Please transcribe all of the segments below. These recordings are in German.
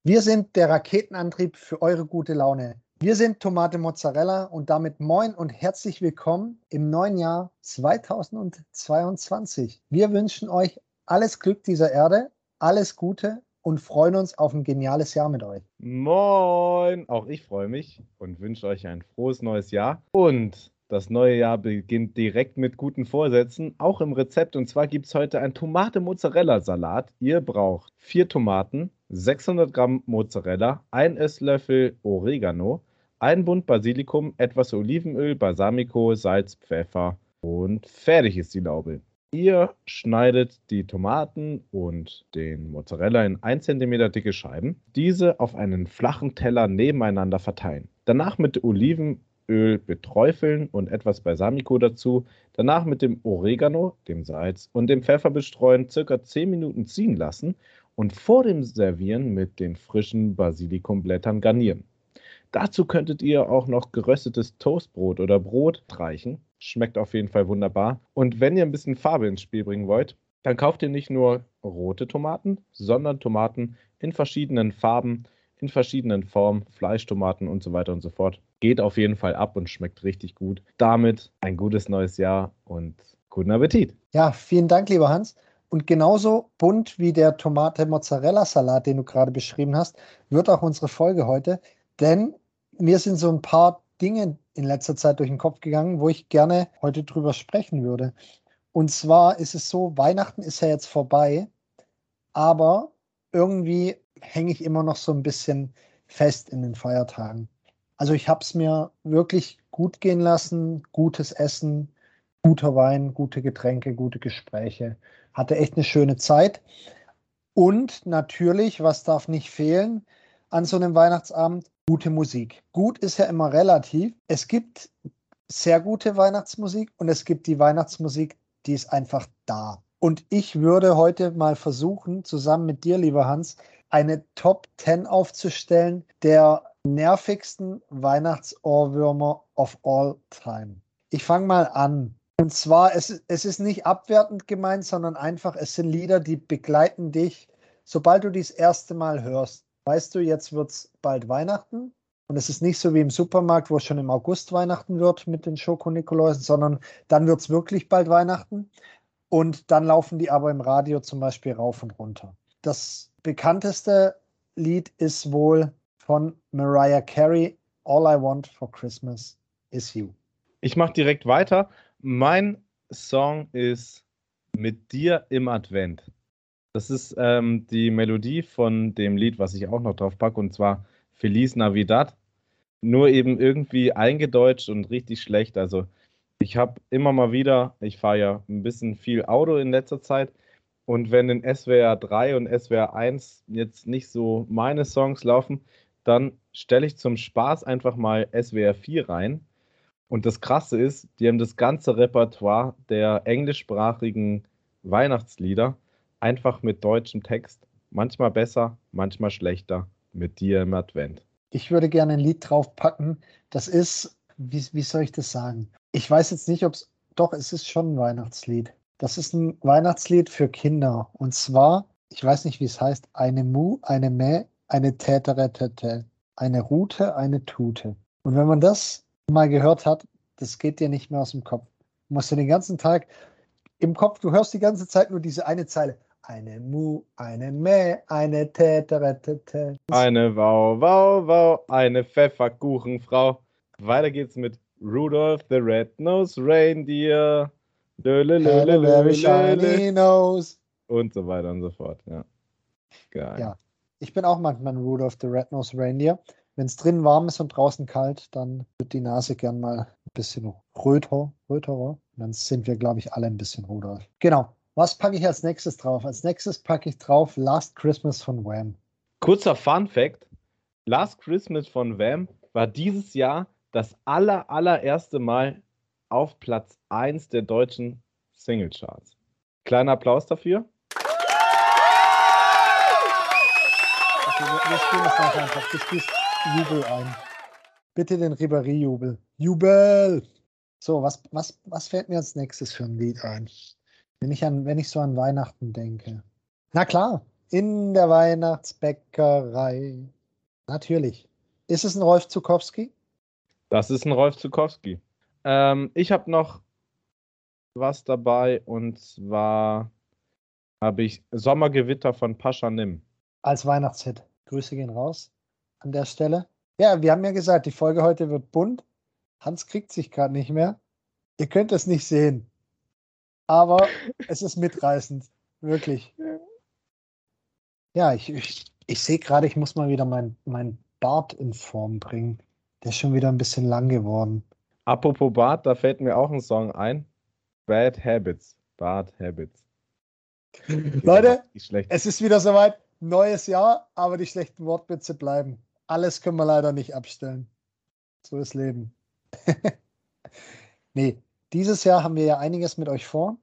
Wir sind der Raketenantrieb für eure gute Laune. Wir sind Tomate Mozzarella und damit moin und herzlich willkommen im neuen Jahr 2022. Wir wünschen euch alles Glück dieser Erde, alles Gute und freuen uns auf ein geniales Jahr mit euch. Moin! Auch ich freue mich und wünsche euch ein frohes neues Jahr. Und das neue Jahr beginnt direkt mit guten Vorsätzen, auch im Rezept. Und zwar gibt es heute einen Tomate-Mozzarella-Salat. Ihr braucht 4 Tomaten, 600 Gramm Mozzarella, 1 Esslöffel Oregano, ein Bund Basilikum, etwas Olivenöl, Balsamico, Salz, Pfeffer und fertig ist die Laube. Ihr schneidet die Tomaten und den Mozzarella in 1 cm dicke Scheiben, diese auf einen flachen Teller nebeneinander verteilen. Danach mit Olivenöl beträufeln und etwas Balsamico dazu. Danach mit dem Oregano, dem Salz und dem Pfeffer bestreuen, circa 10 Minuten ziehen lassen und vor dem Servieren mit den frischen Basilikumblättern garnieren. Dazu könntet ihr auch noch geröstetes Toastbrot oder Brot reichen. Schmeckt auf jeden Fall wunderbar. Und wenn ihr ein bisschen Farbe ins Spiel bringen wollt, dann kauft ihr nicht nur rote Tomaten, sondern Tomaten in verschiedenen Farben, in verschiedenen Formen, Fleischtomaten und so weiter und so fort. Geht auf jeden Fall ab und schmeckt richtig gut. Damit ein gutes neues Jahr und guten Appetit. Ja, vielen Dank, lieber Hans. Und genauso bunt wie der Tomate-Mozzarella-Salat, den du gerade beschrieben hast, wird auch unsere Folge heute. Denn mir sind so ein paar Dinge in letzter Zeit durch den Kopf gegangen, wo ich gerne heute drüber sprechen würde. Und zwar ist es so, Weihnachten ist ja jetzt vorbei, aber irgendwie hänge ich immer noch so ein bisschen fest in den Feiertagen. Also ich habe es mir wirklich gut gehen lassen, gutes Essen, guter Wein, gute Getränke, gute Gespräche. Hatte echt eine schöne Zeit. Und natürlich, was darf nicht fehlen an so einem Weihnachtsabend? Gute Musik. Gut ist ja immer relativ. Es gibt sehr gute Weihnachtsmusik und es gibt die Weihnachtsmusik, die ist einfach da. Und ich würde heute mal versuchen, zusammen mit dir, lieber Hans, eine Top 10 aufzustellen der nervigsten Weihnachtsohrwürmer of all time. Ich fange mal an. Und zwar, es ist nicht abwertend gemeint, sondern einfach, es sind Lieder, die begleiten dich, sobald du dies erste Mal hörst. Weißt du, jetzt wird es bald Weihnachten. Und es ist nicht so wie im Supermarkt, wo es schon im August Weihnachten wird mit den Schoko-Nikoläusen, sondern dann wird es wirklich bald Weihnachten. Und dann laufen die aber im Radio zum Beispiel rauf und runter. Das bekannteste Lied ist wohl von Mariah Carey, All I Want for Christmas is You. Ich mache direkt weiter. Mein Song ist Mit dir im Advent. Das ist die Melodie von dem Lied, was ich auch noch drauf packe, und zwar Feliz Navidad. Nur eben irgendwie eingedeutscht und richtig schlecht. Also ich habe immer mal wieder, ich fahre ja ein bisschen viel Auto in letzter Zeit, und wenn in SWR 3 und SWR 1 jetzt nicht so meine Songs laufen, dann stelle ich zum Spaß einfach mal SWR 4 rein. Und das Krasse ist, die haben das ganze Repertoire der englischsprachigen Weihnachtslieder einfach mit deutschem Text. Manchmal besser, manchmal schlechter. Mit dir im Advent. Ich würde gerne ein Lied draufpacken. Das ist, wie soll ich das sagen? Ich weiß jetzt nicht, ob es, doch, es ist schon ein Weihnachtslied. Das ist ein Weihnachtslied für Kinder. Und zwar, ich weiß nicht, wie es heißt, eine Mu, eine Mä, eine Täteretete, eine Rute, eine Tute. Und wenn man das mal gehört hat, das geht dir nicht mehr aus dem Kopf. Du musst du den ganzen Tag im Kopf, du hörst die ganze Zeit nur diese eine Zeile. Eine Mu, eine Mä, eine Täteretete. Eine Wau, Wau, Wau, eine Pfefferkuchenfrau. Weiter geht's mit Rudolph the Red-Nosed Reindeer. Lö, lö, lö, Had lö, a very lö, lö, lö. shiny nose. Und so weiter und so fort. Ja, geil. Ja, ich bin auch manchmal ein Rudolph the Red-Nosed Reindeer. Wenn es drin warm ist und draußen kalt, dann wird die Nase gern mal ein bisschen röterer. Dann sind wir, glaube ich, alle ein bisschen Rudolph. Genau. Was packe ich als nächstes drauf? Als nächstes packe ich drauf Last Christmas von Wham. Kurzer Fun Fact: Last Christmas von Wham war dieses Jahr das allererste Mal auf Platz 1 der deutschen Singlecharts. Kleiner Applaus dafür. Okay, wir spielen das nachher einfach. Du spielst Jubel ein. Bitte den Ribéry-Jubel. Jubel! So, was fällt mir als nächstes für ein Lied ein? Wenn ich so an Weihnachten denke. Na klar, in der Weihnachtsbäckerei. Natürlich. Ist es ein Rolf Zukowski? Das ist ein Rolf Zukowski. Ich habe noch was dabei und zwar habe ich Sommergewitter von Pascha Nimm. Als Weihnachtshit. Grüße gehen raus an der Stelle. Ja, wir haben ja gesagt, die Folge heute wird bunt. Hans kriegt sich gerade nicht mehr. Ihr könnt es nicht sehen, aber es ist mitreißend. Wirklich. Ja, ich sehe gerade, ich muss mal wieder mein Bart in Form bringen. Der ist schon wieder ein bisschen lang geworden. Apropos Bart, da fällt mir auch ein Song ein. Bad Habits. Bad Habits. Okay, der war Leute, nicht schlecht. es ist wieder soweit. Neues Jahr, aber die schlechten Wortwitze bleiben. Alles können wir leider nicht abstellen. So ist Leben. Nee, dieses Jahr haben wir ja einiges mit euch vor.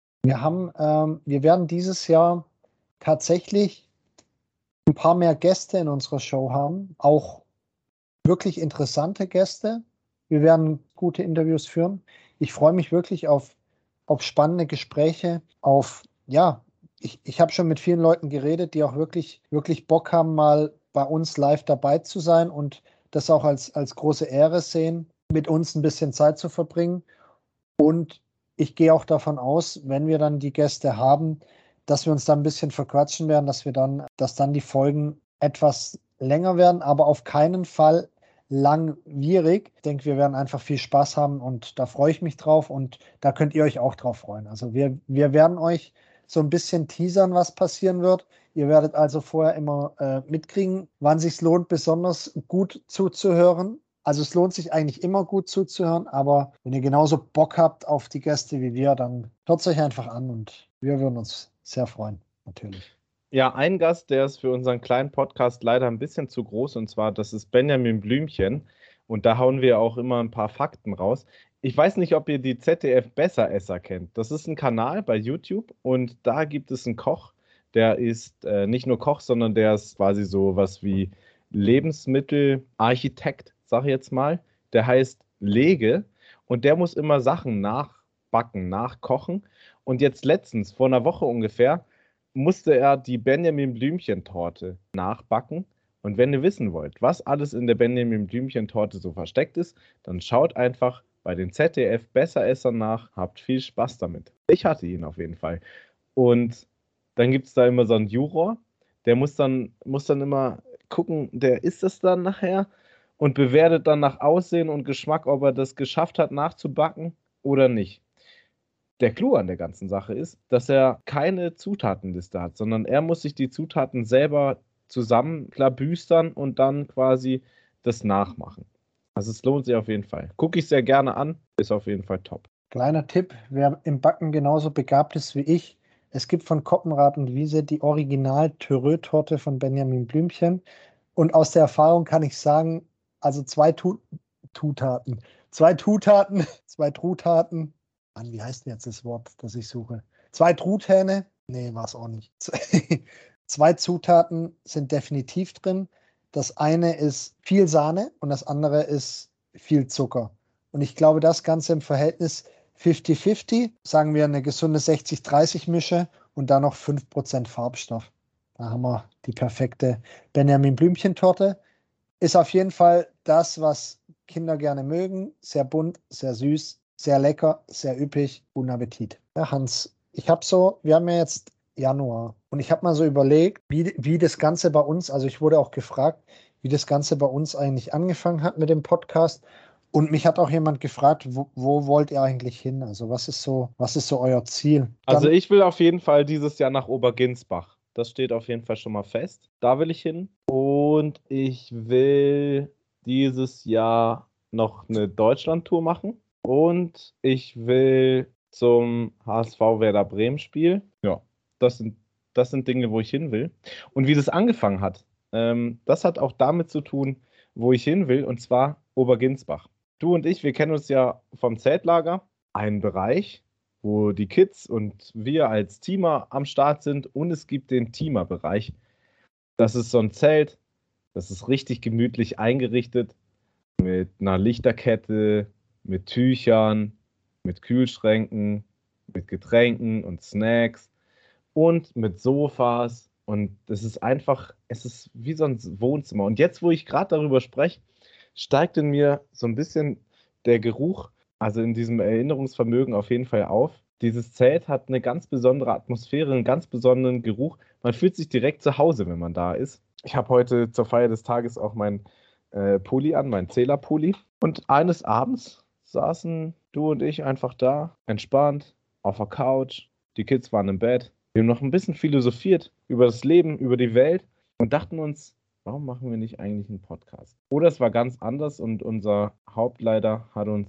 Wir werden dieses Jahr tatsächlich ein paar mehr Gäste in unserer Show haben, auch wirklich interessante Gäste. Wir werden gute Interviews führen. Ich freue mich wirklich auf spannende Gespräche, ja, ich habe schon mit vielen Leuten geredet, die auch wirklich, wirklich Bock haben, mal bei uns live dabei zu sein und das auch als große Ehre sehen, mit uns ein bisschen Zeit zu verbringen. Und ich gehe auch davon aus, wenn wir dann die Gäste haben, dass wir uns dann ein bisschen verquatschen werden, dass dann die Folgen etwas länger werden, aber auf keinen Fall langwierig. Ich denke, wir werden einfach viel Spaß haben und da freue ich mich drauf und da könnt ihr euch auch drauf freuen. Also wir werden euch so ein bisschen teasern, was passieren wird. Ihr werdet also vorher immer mitkriegen, wann sich lohnt, besonders gut zuzuhören. Also es lohnt sich eigentlich immer gut zuzuhören, aber wenn ihr genauso Bock habt auf die Gäste wie wir, dann hört es euch einfach an und wir würden uns sehr freuen, natürlich. Ja, ein Gast, der ist für unseren kleinen Podcast leider ein bisschen zu groß, und zwar, das ist Benjamin Blümchen. Und da hauen wir auch immer ein paar Fakten raus. Ich weiß nicht, ob ihr die ZDF Besseresser kennt. Das ist ein Kanal bei YouTube und da gibt es einen Koch, der ist nicht nur Koch, sondern der ist quasi so was wie Lebensmittelarchitekt, sag ich jetzt mal. Der heißt Lege und der muss immer Sachen nachbacken, nachkochen. Und jetzt letztens, vor einer Woche ungefähr, musste er die Benjamin Blümchen-Torte nachbacken. Und wenn ihr wissen wollt, was alles in der Benjamin Blümchen-Torte so versteckt ist, dann schaut einfach bei den ZDF Besseressern nach. Habt viel Spaß damit. Ich hatte ihn auf jeden Fall. Und dann gibt es da immer so einen Juror, der muss dann immer gucken, der isst es dann nachher und bewertet dann nach Aussehen und Geschmack, ob er das geschafft hat nachzubacken oder nicht. Der Clou an der ganzen Sache ist, dass er keine Zutatenliste hat, sondern er muss sich die Zutaten selber zusammenklabüstern und dann quasi das nachmachen. Also es lohnt sich auf jeden Fall. Gucke ich sehr gerne an, ist auf jeden Fall top. Kleiner Tipp, wer im Backen genauso begabt ist wie ich, es gibt von Koppenrad und Wiese die Original-Thürö-Torte von Benjamin Blümchen. Und aus der Erfahrung kann ich sagen, also Zutaten, zwei Trutaten, Mann, wie heißt denn jetzt das Wort, das ich suche? Zwei Truthähne, nee, war es auch nicht. Zwei Zutaten sind definitiv drin. Das eine ist viel Sahne und das andere ist viel Zucker. Und ich glaube, das Ganze im Verhältnis 50-50, sagen wir eine gesunde 60-30-Mische und dann noch 5% Farbstoff. Da haben wir die perfekte Benjamin Blümchen-Torte. Ist auf jeden Fall das, was Kinder gerne mögen. Sehr bunt, sehr süß, sehr lecker, sehr üppig. Guten Appetit. Ja, Hans, wir haben ja jetzt Januar und ich habe mal so überlegt, wie das Ganze bei uns, also ich wurde auch gefragt, wie das Ganze bei uns eigentlich angefangen hat mit dem Podcast. Und mich hat auch jemand gefragt, wo wollt ihr eigentlich hin? Also was ist so euer Ziel? Also Dann, ich will auf jeden Fall dieses Jahr nach Oberginsbach. Das steht auf jeden Fall schon mal fest. Da will ich hin. Und ich will dieses Jahr noch eine Deutschlandtour machen. Und ich will zum HSV Werder Bremen Spiel. Ja, das sind Dinge, wo ich hin will. Und wie das angefangen hat, das hat auch damit zu tun, wo ich hin will, und zwar Oberginsbach. Du und ich, wir kennen uns ja vom Zeltlager. Ein Bereich, wo die Kids und wir als Teamer am Start sind, und es gibt den Teamer-Bereich. Das ist so ein Zelt, das ist richtig gemütlich eingerichtet mit einer Lichterkette, mit Tüchern, mit Kühlschränken, mit Getränken und Snacks und mit Sofas Und es ist einfach, es ist wie so ein Wohnzimmer. Und jetzt, wo ich gerade darüber spreche, steigt in mir so ein bisschen der Geruch, also in diesem Erinnerungsvermögen auf jeden Fall auf. Dieses Zelt hat eine ganz besondere Atmosphäre, einen ganz besonderen Geruch. Man fühlt sich direkt zu Hause, wenn man da ist. Ich habe heute zur Feier des Tages auch mein Pulli an, mein Zählerpulli. Und eines Abends saßen du und ich einfach da, entspannt, auf der Couch. Die Kids waren im Bett. Wir haben noch ein bisschen philosophiert über das Leben, über die Welt und dachten uns, warum machen wir nicht eigentlich einen Podcast? Oder es war ganz anders und unser Hauptleiter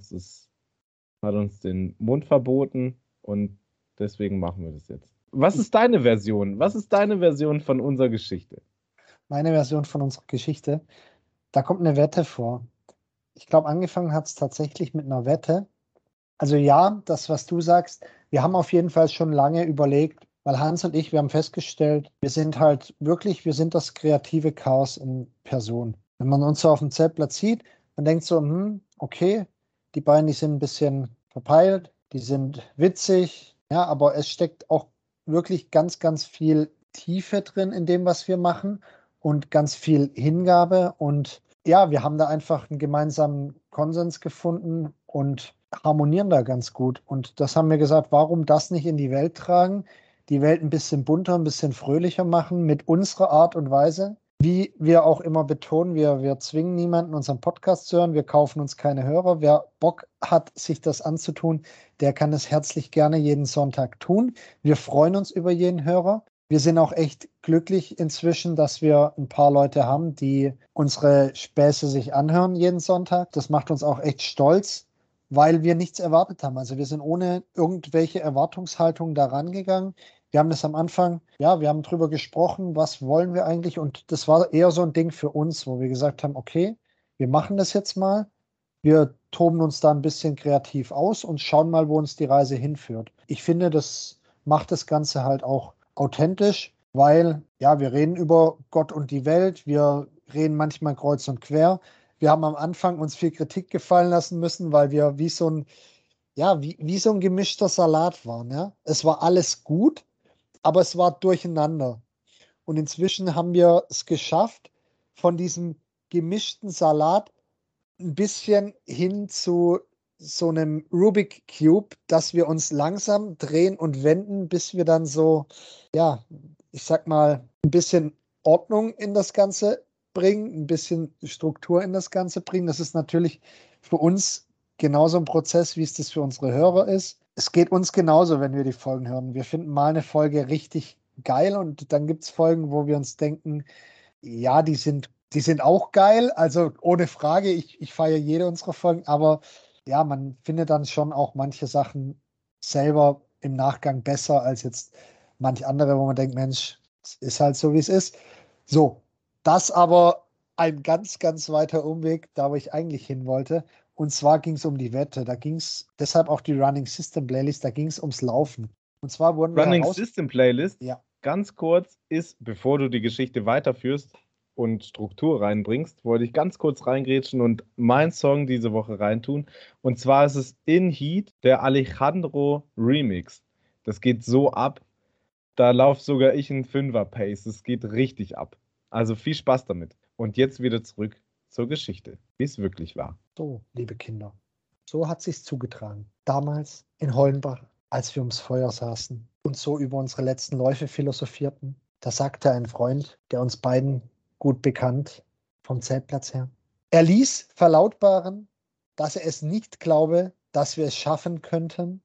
hat uns den Mund verboten und deswegen machen wir das jetzt. Was ist deine Version? Was ist deine Version von unserer Geschichte? Meine Version von unserer Geschichte, da kommt eine Wette vor. Ich glaube, angefangen hat es tatsächlich mit einer Wette. Also ja, das, was du sagst, wir haben auf jeden Fall schon lange überlegt, weil Hans und ich, wir haben festgestellt, wir sind halt wirklich, wir sind das kreative Chaos in Person. Wenn man uns so auf dem Zeltplatz sieht, man denkt so, okay, die beiden, die sind ein bisschen verpeilt, die sind witzig, ja, aber es steckt auch wirklich ganz, ganz viel Tiefe drin in dem, was wir machen und ganz viel Hingabe und ja, wir haben da einfach einen gemeinsamen Konsens gefunden und harmonieren da ganz gut. Und das haben wir gesagt, warum das nicht in die Welt tragen, die Welt ein bisschen bunter, ein bisschen fröhlicher machen mit unserer Art und Weise. Wie wir auch immer betonen, wir zwingen niemanden, unseren Podcast zu hören, wir kaufen uns keine Hörer. Wer Bock hat, sich das anzutun, der kann es herzlich gerne jeden Sonntag tun. Wir freuen uns über jeden Hörer. Wir sind auch echt glücklich inzwischen, dass wir ein paar Leute haben, die unsere Späße sich anhören jeden Sonntag. Das macht uns auch echt stolz, weil wir nichts erwartet haben. Also wir sind ohne irgendwelche Erwartungshaltung da rangegangen. Wir haben das am Anfang, ja, wir haben drüber gesprochen, was wollen wir eigentlich? Und das war eher so ein Ding für uns, wo wir gesagt haben, okay, wir machen das jetzt mal. Wir toben uns da ein bisschen kreativ aus und schauen mal, wo uns die Reise hinführt. Ich finde, das macht das Ganze halt auch authentisch, weil ja, wir reden über Gott und die Welt, wir reden manchmal kreuz und quer. Wir haben am Anfang uns viel Kritik gefallen lassen müssen, weil wir wie so ein, ja, wie so ein gemischter Salat waren. Ja? Es war alles gut, aber es war durcheinander. Und inzwischen haben wir es geschafft, von diesem gemischten Salat ein bisschen hin zu so einem Rubik Cube, dass wir uns langsam drehen und wenden, bis wir dann so, ja, ich sag mal, ein bisschen Ordnung in das Ganze bringen, ein bisschen Struktur in das Ganze bringen. Das ist natürlich für uns genauso ein Prozess, wie es das für unsere Hörer ist. Es geht uns genauso, wenn wir die Folgen hören. Wir finden mal eine Folge richtig geil und dann gibt es Folgen, wo wir uns denken, ja, die sind auch geil, also ohne Frage. Ich feiere jede unserer Folgen, aber ja, man findet dann schon auch manche Sachen selber im Nachgang besser als jetzt manch andere, wo man denkt, Mensch, es ist halt so, wie es ist. So, das aber ein ganz, ganz weiter Umweg, da wo ich eigentlich hin wollte. Und zwar ging es um die Wette. Da ging es, deshalb auch die Running System Playlist, da ging es ums Laufen. Und zwar wurden wir Running System Playlist, ja, ganz kurz, ist, bevor du die Geschichte weiterführst und Struktur reinbringst, wollte ich ganz kurz reingrätschen und meinen Song diese Woche reintun. Und zwar ist es In Heat, der Alejandro Remix. Das geht so ab, da laufe sogar ich in Fünfer-Pace. Das geht richtig ab. Also viel Spaß damit. Und jetzt wieder zurück zur Geschichte, wie es wirklich war. so, liebe Kinder, so hat sich's zugetragen. Damals in Hollenbach, als wir ums Feuer saßen und so über unsere letzten Läufe philosophierten, da sagte ein Freund, der uns beiden gut bekannt vom Zeltplatz her, er ließ verlautbaren, dass er es nicht glaube, dass wir es schaffen könnten,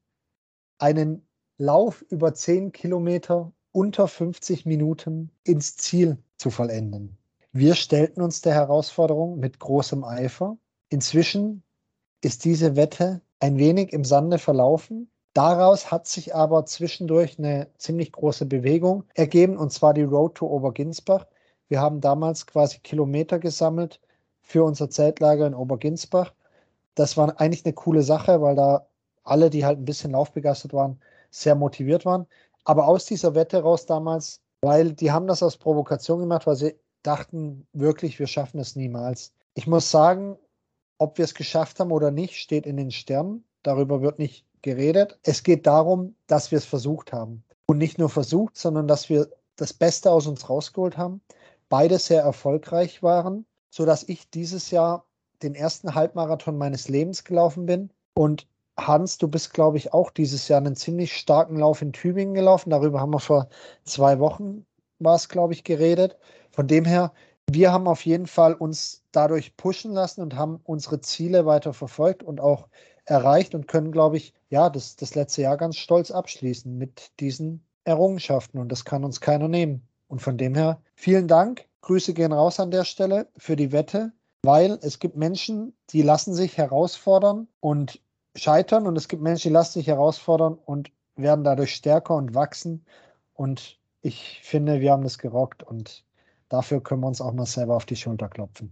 einen Lauf über 10 Kilometer unter 50 Minuten ins Ziel zu vollenden. Wir stellten uns der Herausforderung mit großem Eifer. Inzwischen ist diese Wette ein wenig im Sande verlaufen. Daraus hat sich aber zwischendurch eine ziemlich große Bewegung ergeben, und zwar die Road to Oberginsbach. Wir haben damals quasi Kilometer gesammelt für unser Zeltlager in Oberginsbach. Das war eigentlich eine coole Sache, weil da alle, die halt ein bisschen laufbegeistert waren, sehr motiviert waren. Aber aus dieser Wette raus damals, weil die haben das aus Provokation gemacht, weil sie dachten wirklich, wir schaffen es niemals. Ich muss sagen, ob wir es geschafft haben oder nicht, steht in den Sternen. Darüber wird nicht geredet. Es geht darum, dass wir es versucht haben. Und nicht nur versucht, sondern dass wir das Beste aus uns rausgeholt haben, beide sehr erfolgreich waren, sodass ich dieses Jahr den ersten Halbmarathon meines Lebens gelaufen bin. Und Hans, du bist, glaube ich, auch dieses Jahr einen ziemlich starken Lauf in Tübingen gelaufen. Darüber haben wir vor 2 Wochen, war es, glaube ich, geredet. Von dem her, wir haben auf jeden Fall uns dadurch pushen lassen und haben unsere Ziele weiter verfolgt und auch erreicht und können, glaube ich, ja, das letzte Jahr ganz stolz abschließen mit diesen Errungenschaften. Und das kann uns keiner nehmen. Und von dem her, vielen Dank. Grüße gehen raus an der Stelle für die Wette, weil es gibt Menschen, die lassen sich herausfordern und scheitern und es gibt Menschen, die lassen sich herausfordern und werden dadurch stärker und wachsen. Und ich finde, wir haben das gerockt und dafür können wir uns auch mal selber auf die Schulter klopfen.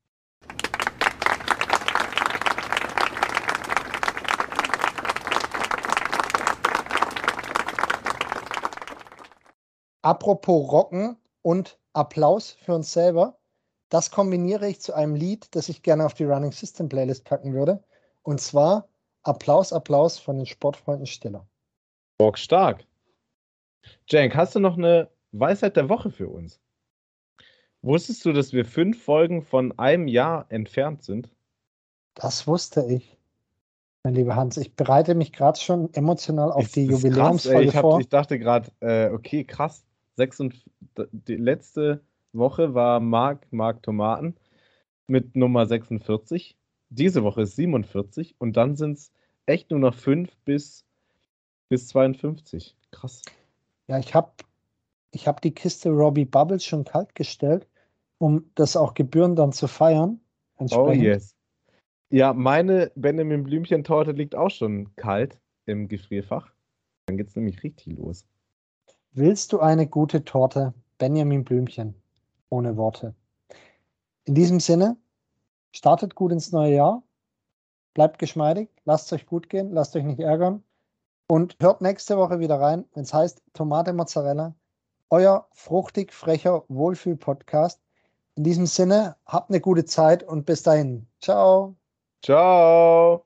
Apropos Rocken und Applaus für uns selber, das kombiniere ich zu einem Lied, das ich gerne auf die Running System Playlist packen würde. Und zwar Applaus, Applaus von den Sportfreunden Stiller. Bock stark. Cenk, hast du noch eine Weisheit der Woche für uns? Wusstest du, dass wir 5 Folgen von einem Jahr entfernt sind? Das wusste ich, mein lieber Hans. Ich bereite mich gerade schon emotional auf die Ist krass, ey. Jubiläumsfolge vor. Ich dachte gerade, okay, krass. Die letzte Woche war Marc Tomaten mit Nummer 46. Diese Woche ist 47 und dann sind es echt nur noch 5 bis 52. Krass. Ja, ich hab die Kiste Robbie Bubbles schon kalt gestellt, um das auch gebührend dann zu feiern. Oh Entsprechend. yes. Ja, meine Benjamin Blümchen-Torte liegt auch schon kalt im Gefrierfach. Dann geht's nämlich richtig los. Willst du eine gute Torte? Benjamin Blümchen. Ohne Worte. In diesem Sinne, startet gut ins neue Jahr. Bleibt geschmeidig. Lasst es euch gut gehen. Lasst euch nicht ärgern. Und hört nächste Woche wieder rein, wenn es heißt Tomate Mozzarella. Euer fruchtig frecher Wohlfühl-Podcast. In diesem Sinne, habt eine gute Zeit und bis dahin. Ciao. Ciao.